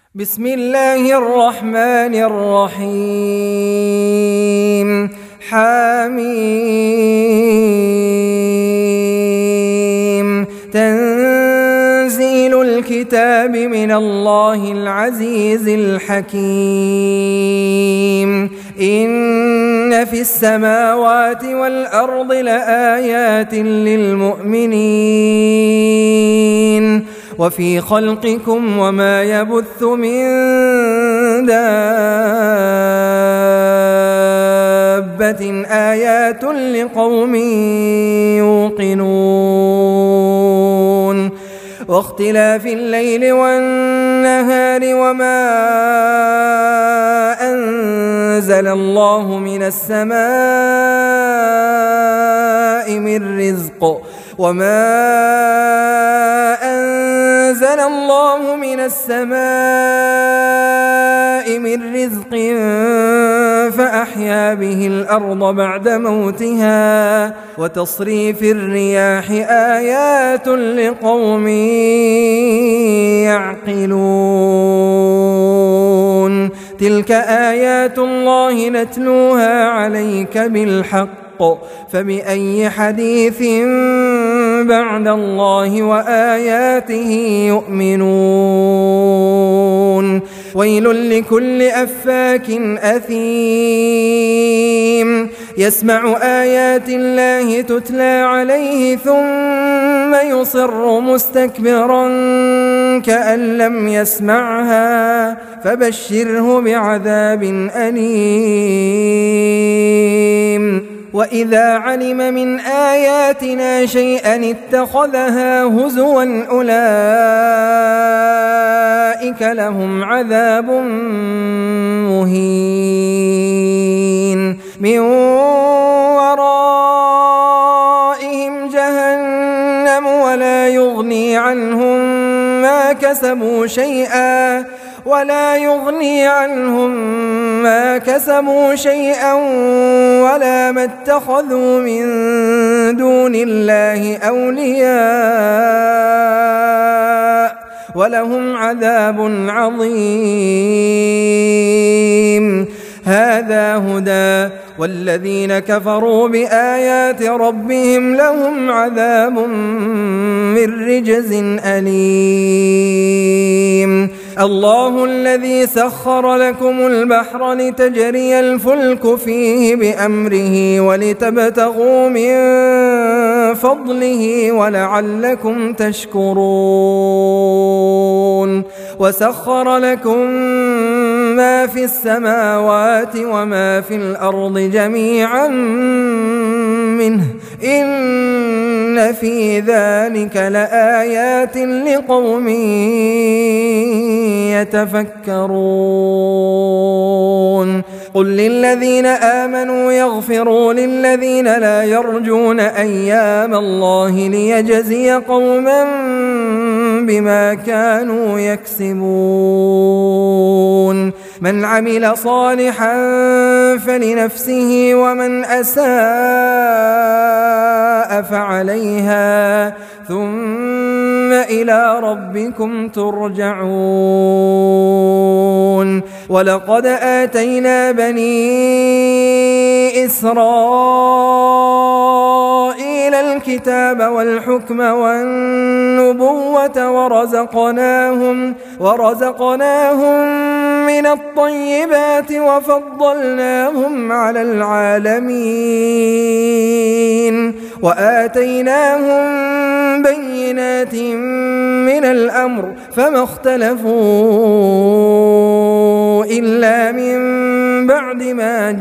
بسم الله الرحمن الرحيم. حميم. تنزيل الكتاب من الله العزيز الحكيم. إن في السماوات والأرض لآيات للمؤمنين وفي خلقكم وما يبث من دابة آيات لقوم يوقنون. واختلاف الليل والنهار وما أنزل الله من السماء من رزق فأحيا به الأرض بعد موتها وتصريف الرياح آيات لقوم يعقلون. تلك آيات الله نتلوها عليك بالحق فبأي حديث بعد الله وآياته يؤمنون. ويل لكل أفاك أثيم يسمع آيات الله تتلى عليه ثم يصر مستكبرا كأن لم يسمعها فبشره بعذاب أليم. وإذا علم من آياتنا شيئا اتخذها هزوا أولئك لهم عذاب مهين. من ورائهم جهنم ولا يغني عنهم ما كسبوا شيئا ولا ما اتخذوا من دون الله أولياء ولهم عذاب عظيم. هذا هدى والذين كفروا بآيات ربهم لهم عذاب من رجز أليم. الله الذي سخر لكم البحر لتجري الفلك فيه بأمره ولتبتغوا من فضله ولعلكم تشكرون. وسخر لكم ما في السماوات وما في الأرض جميعا منه إن في ذلك لآيات لقوم يتفكرون. قل للذين آمنوا يغفروا للذين لا يرجون أيام الله ليجزي قوما بما كانوا يكسبون. من عمل صالحا فلنفسه ومن أساء فعليها ثم إلى ربكم ترجعون. ولقد آتينا بني إسرائيل الكتاب والحكم والنبوة ورزقناهم من الطيبات وفضلناهم على العالمين وآتيناهم بينات من الأمر فما اختلفوا إلا من بعد ما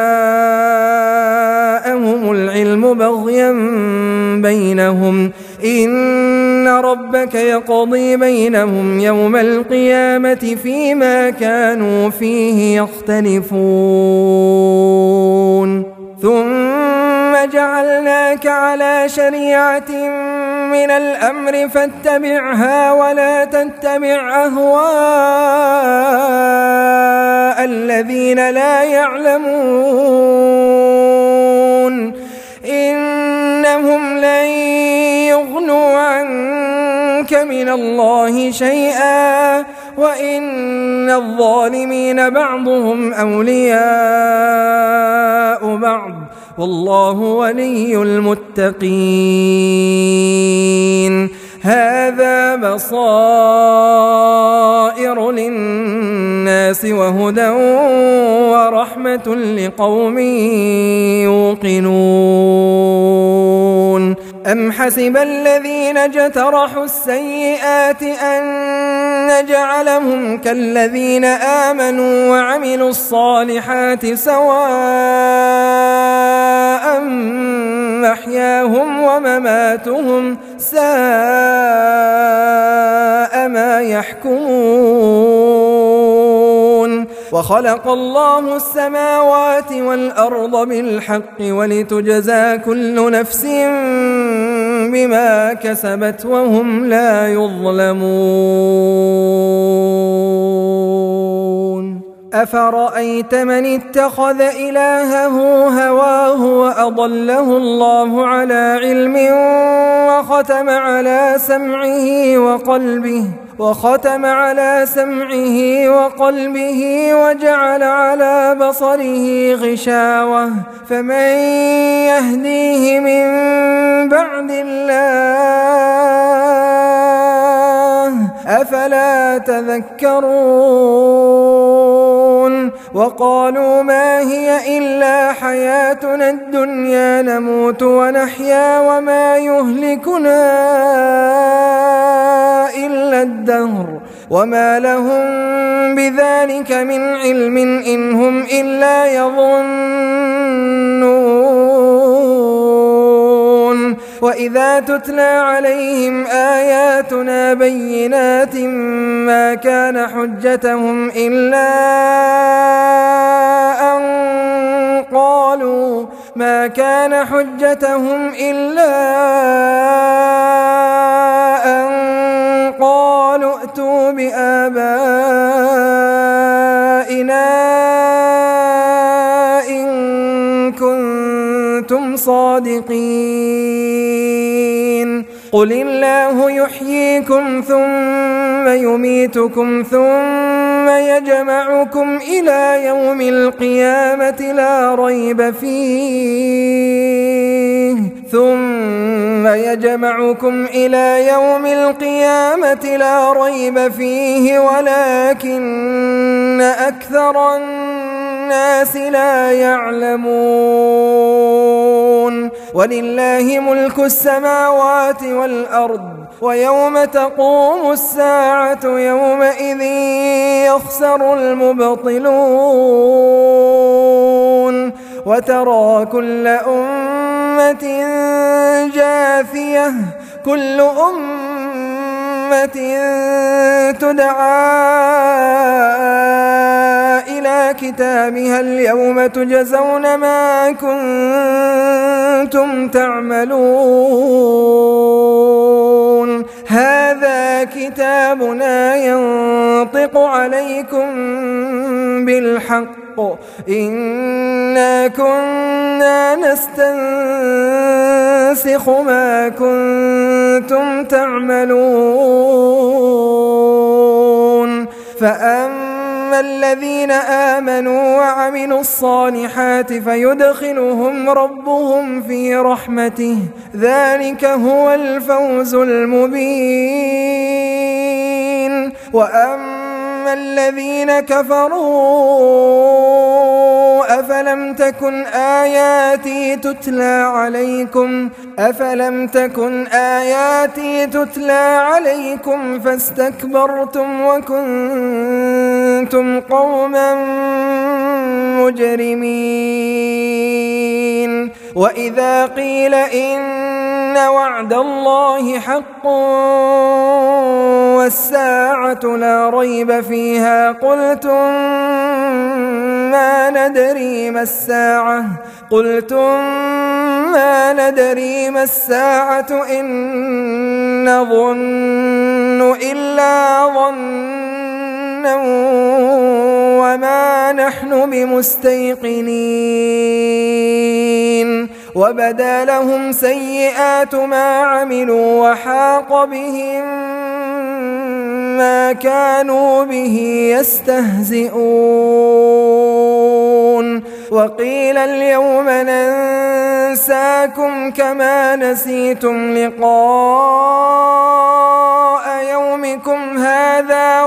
جاءهم العلم بغيا بينهم إن ربك يقضي بينهم يوم القيامة فيما كانوا فيه يختلفون. ثم جعلناك على شريعة من الأمر فاتبعها ولا تتبع أهواء الذين لا يعلمون إنهم لن يغنوا عنك من الله شيئا وإن الظالمين بعضهم أولياء بعض والله ولي المتقين. هذا بصائر للناس وهدى ورحمة لقوم يوقنون. أم حسب الذين اجترحوا السيئات أن نجعلهم كالذين آمنوا وعملوا الصالحات سواء محياهم ومماتهم ساء ما يحكمون. وخلق الله السماوات والأرض بالحق ولتجزى كل نفس بما كسبت وهم لا يظلمون. أفرأيت من اتخذ إلهه هواه وأضله الله على علم وختم على سمعه وقلبه وجعل على بصره غشاوة فمن يهديه من بعد الله أفلا تذكرون. وقالوا ما هي إلا حياتنا الدنيا نموت ونحيا وما يهلكنا إلا الدهر وما لهم بذلك من علم إن هم إلا يظنون. وإذا تتلى عليهم آياتنا بينات ما كان حجتهم إلا أن قالوا ائتوا بآبائنا إن كنتم صادقين. قل الله يحييكم ثم يميتكم ثم يجمعكم إلى يوم القيامة لا ريب فيه ولكن أكثر الناس لا يعلمون. ولله ملك السماوات والأرض ويوم تقوم الساعة يومئذ يخسر المبطلون. وترى كل أمة جاثية كل أمة تدعى إلى كتابها اليوم تجزون ما كنتم تعملون. هذا كتابنا ينطق عليكم بالحق إنا كنا نستنسخ ما كنتم تعملون. فأما الذين آمنوا وعملوا الصالحات فيدخلهم ربهم في رحمته ذلك هو الفوز المبين. وأما الذين كفروا أفلم تكن آياتي تتلى عليكم فاستكبرتم وكنتم قوما مجرمين. وإذا قيل إن وعد الله حق والساعة لا ريب فيها قلتم ما ندري ما الساعة إن نظن إلا ظنا وما نحن بمستيقنين. وبدا لهم سيئات ما عملوا وحاق بهم ما كانوا به يستهزئون وقيل اليوم ننساكم كما نسيتم لقاء يومكم هذا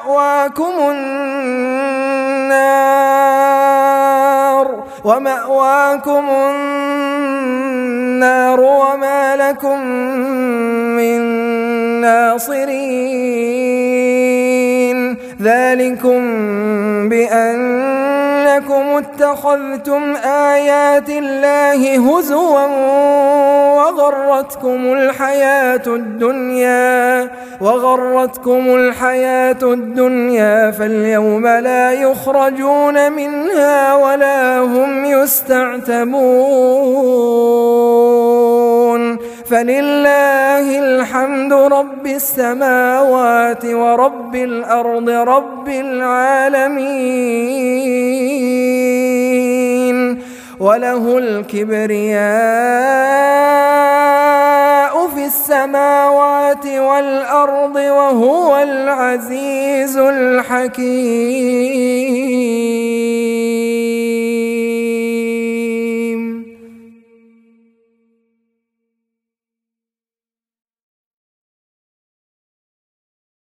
ومأواكم النار وما لكم من ناصرين ذلكم بأنكم اتخذتم آيات الله هزوا وغرتكم الحياة الدنيا فاليوم لا يخرجون منها ولا هم يستعتبون فلله الحمد رب السماوات ورب الأرض رب العالمين وله الكبرياء في السماوات والأرض وهو العزيز الحكيم.